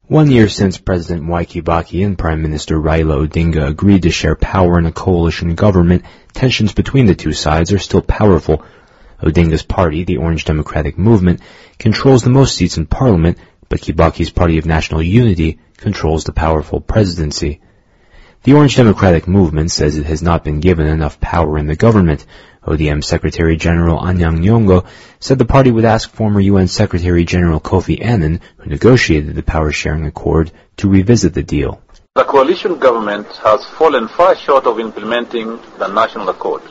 1 year since President Mwai Kibaki and Prime Minister Raila Odinga agreed to share power in a coalition government, tensions between the two sides are still powerful. Odinga's party, the Orange Democratic Movement, controls the most seats in parliament, but Kibaki's Party of National Unity controls the powerful presidency. The Orange Democratic Movement says it has not been given enough power in the government. ODM Secretary General Anyang Nyong'o said the party would ask former UN Secretary General Kofi Annan, who negotiated the power-sharing accord, to revisit the deal. The coalition government has fallen far short of implementing the national accord,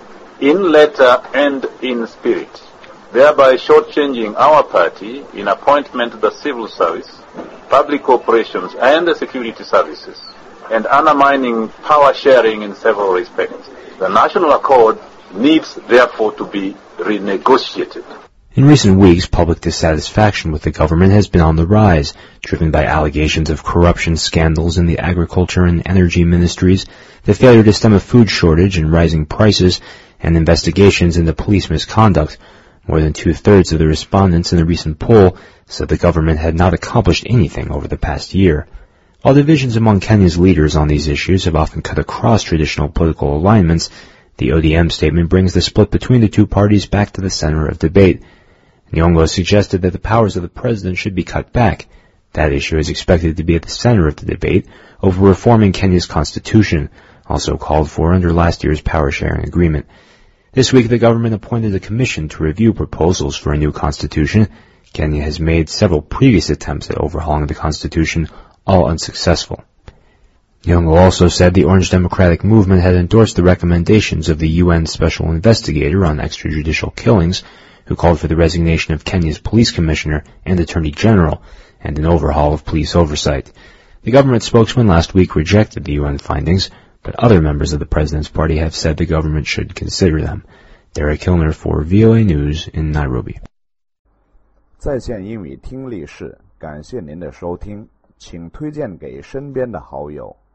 in letter and in spirit, thereby shortchanging our party in appointment to the civil service, public operations and the security services, and undermining power sharing in several respects. The national accord needs, therefore, to be renegotiated. In recent weeks, public dissatisfaction with the government has been on the rise, driven by allegations of corruption scandals in the agriculture and energy ministries, the failure to stem a food shortage and rising prices, and investigations into police misconduct. More than 2/3 of the respondents in the recent poll said the government had not accomplished anything over the past year. While divisions among Kenya's leaders on these issues have often cut across traditional political alignments, the ODM statement brings the split between the two parties back to the center of debate. Nyong'o suggested that the powers of the president should be cut back. That issue is expected to be at the center of the debate over reforming Kenya's constitution, also called for under last year's power-sharing agreement. This week, the government appointed a commission to review proposals for a new constitution. Kenya has made several previous attempts at overhauling the constitution, all unsuccessful. Nyong'o also said the Orange Democratic Movement had endorsed the recommendations of the UN Special Investigator on Extrajudicial Killings, who called for the resignation of Kenya's Police Commissioner and Attorney General, and an overhaul of police oversight. The government spokesman last week rejected the UN findings, but other members of the President's Party have said the government should consider them. Derek Kilner for VOA News in Nairobi. 在线英语听力室，感谢您的收听，请推荐给身边的好友。